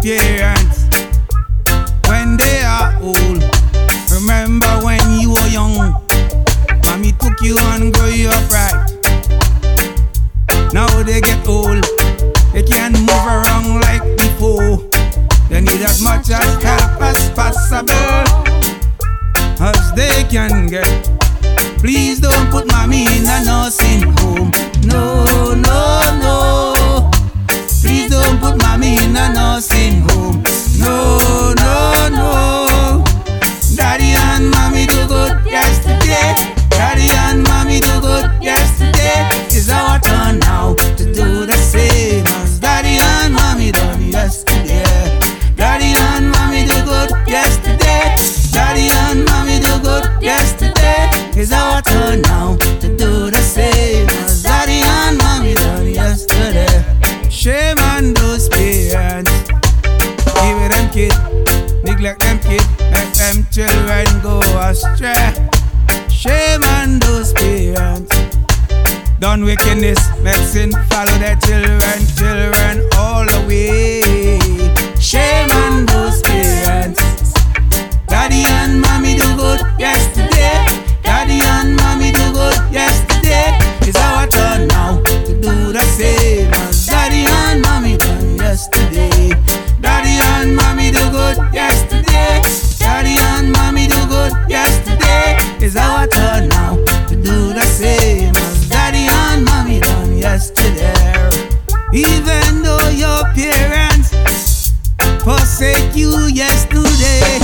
parents when they are old. Remember when you were young, mommy took you and grew you up right. Now they get old, they can't move around like before. They need as much as help as possible as they can get. Please don't put mommy in a nursing home. No, no, no. Please don't put mommy in a nursing home. No, no, no. Daddy and mommy do good yesterday. Daddy and mommy do good yesterday. It's our turn now to do the same as daddy and mommy done yesterday. Daddy and mommy do good yesterday. Daddy and mommy do good yesterday. It's our turn now to do the same as daddy and mommy done yesterday. Shame on those parents, give it them kid, neglect them kid, let them children go astray. Shame on those parents, done wickedness, medicine follow their children all the way. Shame on those parents. Daddy and mommy do good yesterday. Daddy and mommy do good yesterday. It's our turn now to do the same as daddy and mommy done yesterday. Daddy and mommy do good yesterday. Daddy and mommy do good yesterday. It's our turn now to do the same as daddy and mommy done yesterday. Even though your parents forsake you yesterday,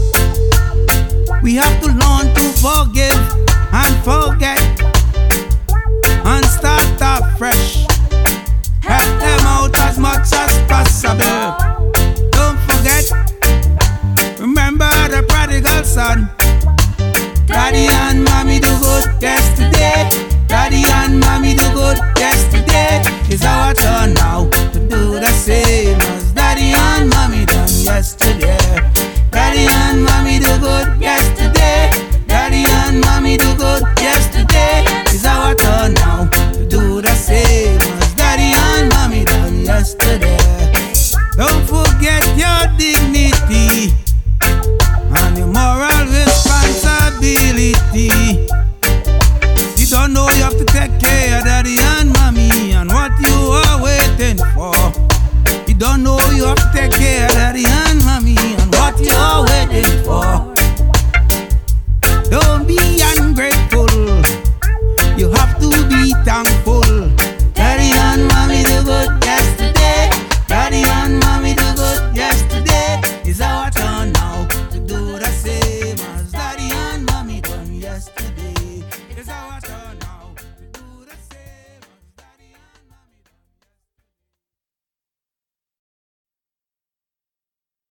we have to learn to forgive and forget and start afresh. Help them out as much as possible. Don't forget, remember the prodigal son. Daddy and mommy do good yesterday. Daddy and mommy do good yesterday. It's our turn now to do the same as daddy and mommy done yesterday. Daddy and mommy do good yesterday. Daddy and mommy do good yesterday. It's our turn now to do the same as daddy and mommy done yesterday. Don't forget your dignity and your moral responsibility. You don't know you have to take care of daddy and mommy and what you are waiting for. You don't know you have to take care of daddy